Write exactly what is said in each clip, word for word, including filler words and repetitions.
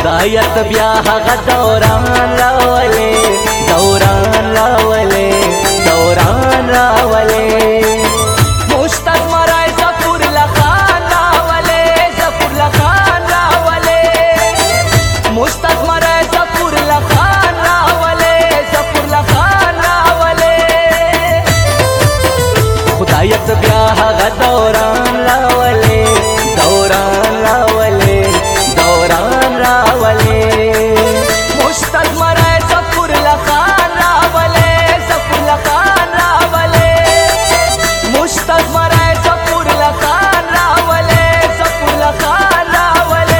خدایت بیا هغه دوران راولې دوران راولې دوران راولې مشتاق مرای ظفر لخان راولې ظفر لخان راولې مشتاق مرای ظفر لخان راولې ظفر لخان راولې خدایت بیا هغه دوران راولې دوران راولې دوران راولې مشتاق مرای ظفر لخان راولې ظفر لخان راولې مشتاق مرای ظفر لخان راولې ظفر لخان راولې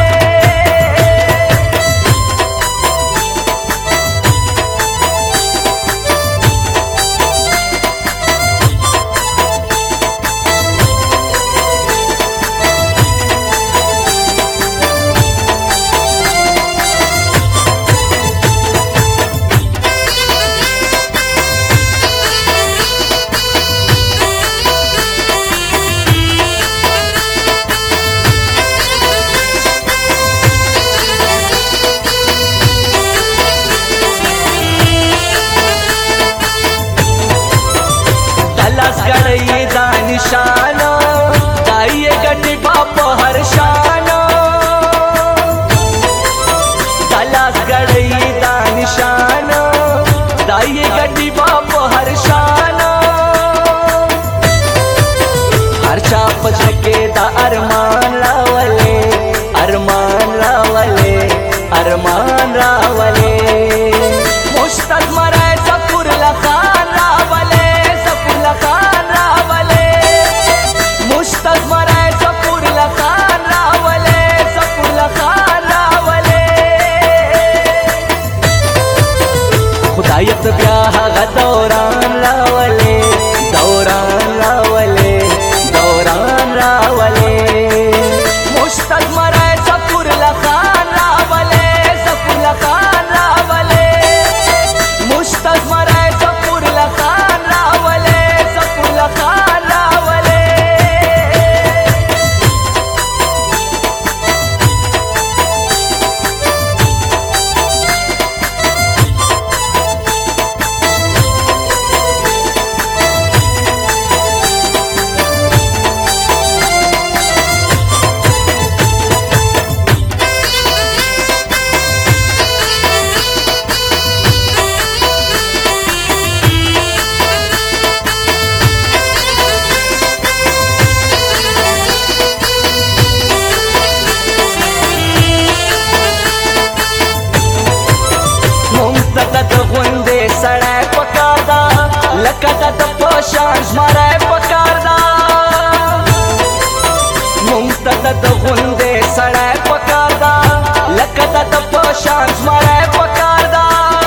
गड़ई दा निशाना दाइए गड्डी बाप हर शाना दलास गड़ई दा निशाना दाइए गड्डी बाप हर शाना हर चाप झके दा अरमान रावले अरमान रावले अरमान रावले मुश्ताक मराए ज़फर लखान रावले ज़फर लखान रावले मुश्ताक मराए ज़फर लखान रावले ज़फर लखान रावले खुदायत ब्याह गा दौरान रावले दौरान रावले दौरान रावले मुश्ताक मराए ज़फर लखान रावले ज़फर लखान रावले मुश्ताक मराए ज़फर लखान रावले ज़फर लखान रावले सड़ाए पकादा लकदा द पोशान माराए पकादा मुंतदा द गुंदे सड़ाए पकादा लकदा द पोशान माराए पकादा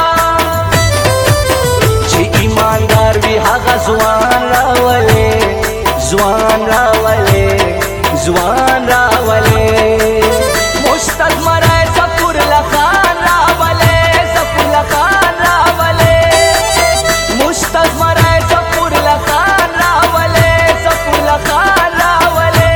जी ईमानदार भी हागा जुआन रावले जुआन रावले जुआन रावले मुश्ताक मराए ज़फर लखान रावले ज़फर लखान रावले मुश्ताक मराए ज़फर लखान रावले ज़फर लखान रावले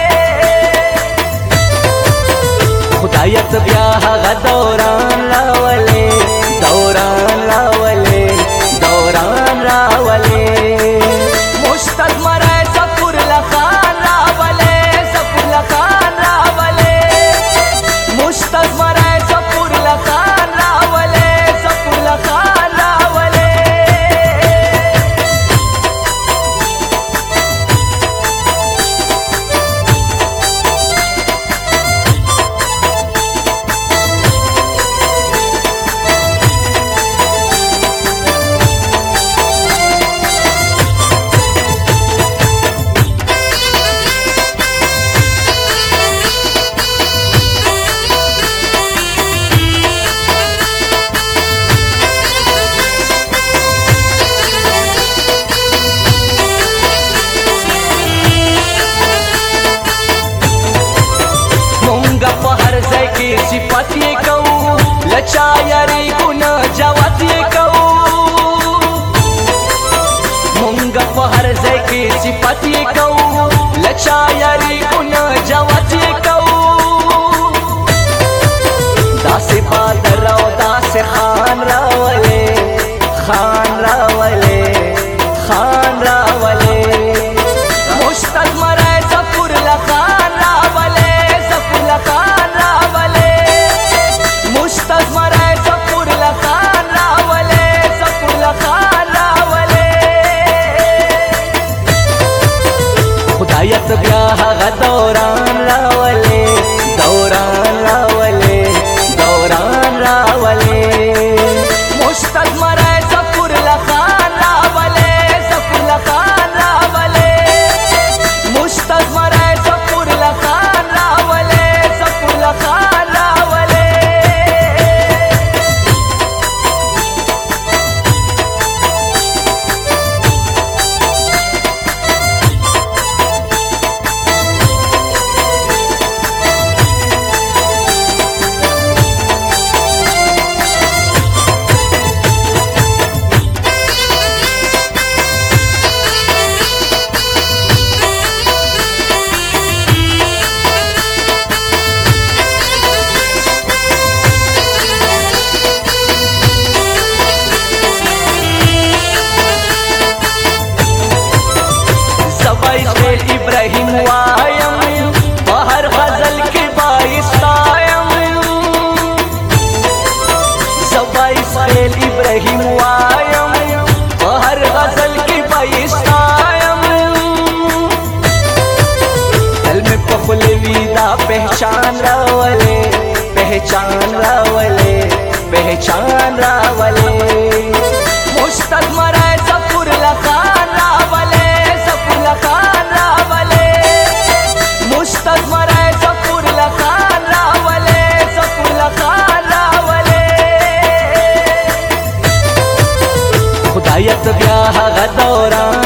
खुदायत ब्याह गा दौरान रावले दौरान रावले दौरान रावले मुश्ताक मराए ज़फर लखान रावले ज़फर लखान रावले मुश्ताक मराए ज़फर लखान रावले ज़फर लखान रावले सिफत ये कहूँ लचायरी गुन जवात ये कहूँ मुंगा पहर जैकी सिफत ये कहूँ लचायरी गुन जवात ये कहूँ दा पहचान रावले पहचान रावले मुश्तक मरे सफुर लखान रावले सफुर लखान रावले मुश्तक मरे सफुर लखान रावले सफुर लखान रावले खुदायत ब्याह गदौरान